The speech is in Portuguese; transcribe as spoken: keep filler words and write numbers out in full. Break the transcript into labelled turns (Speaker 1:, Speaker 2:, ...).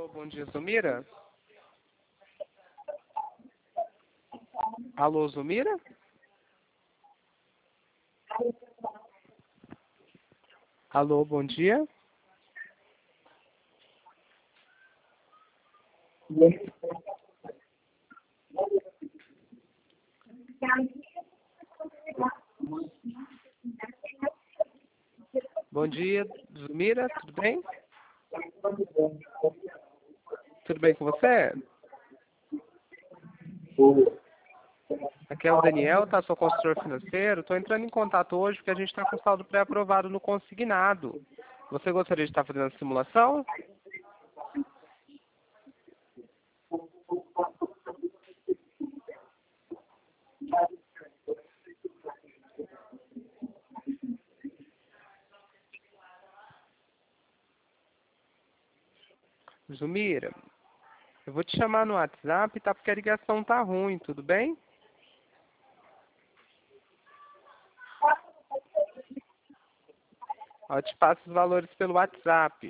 Speaker 1: Alô, bom dia, Zumira? Alô, Zumira? Alô, bom dia? Bom dia, Zumira, tudo bem? Tudo bem com você? Aqui é o Daniel, tá? Sou consultor financeiro. Estou entrando em contato hoje porque a gente está com saldo pré-aprovado no consignado. Você gostaria de estar fazendo a simulação? Zumira, eu vou te chamar no WhatsApp, tá? Porque a ligação tá ruim, tudo bem? Eu te passo os valores pelo WhatsApp.